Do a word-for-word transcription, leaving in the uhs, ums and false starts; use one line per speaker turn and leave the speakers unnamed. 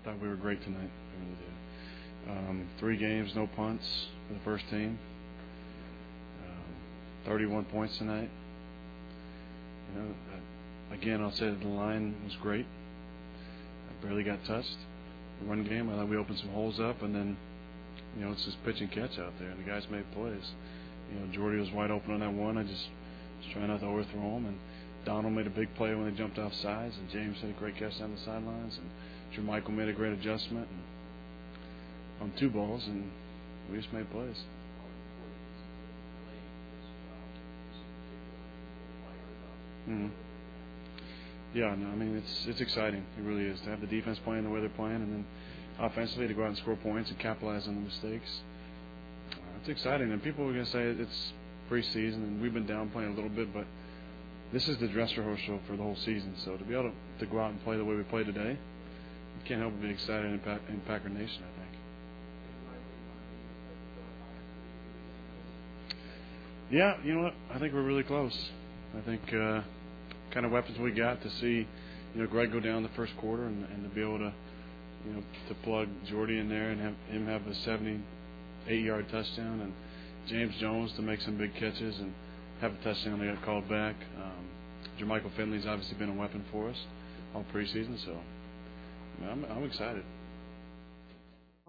thought we were great tonight. We really did. Um, three games, no punts for the first team. Um, thirty-one points tonight. You know, uh, again, I'll say that the line was great. I barely got touched. The run game, I thought we opened some holes up, and then, you know, it's just pitch and catch out there, and the guys made plays. You know, Jordy was wide open on that one. I just was trying not to overthrow him, and Donald made a big play when they jumped off sides, and James had a great catch down the sidelines, and Jermichael made a great adjustment and on two balls, and we just made plays. Mm-hmm. Yeah, no, I mean, it's it's exciting. It really is to have the defense playing the way they're playing, and then offensively to go out and score points and capitalize on the mistakes. Uh, it's exciting, and people are going to say it's preseason, and we've been downplaying a little bit, but this is the dress rehearsal for the whole season. So to be able to, to go out and play the way we play today, you can't help but be excited in, pa- in Packer Nation, I think. Yeah, you know what? I think we're really close. I think uh, kind of weapons we got to see, you know, Greg go down the first quarter and, and to be able to, you know, to plug Jordy in there and have him have a seventy-eight-yard touchdown, and James Jones to make some big catches and have a touchdown that got called back. Um, Jermichael Finley's obviously been a weapon for us all preseason, so I mean, I'm, I'm excited.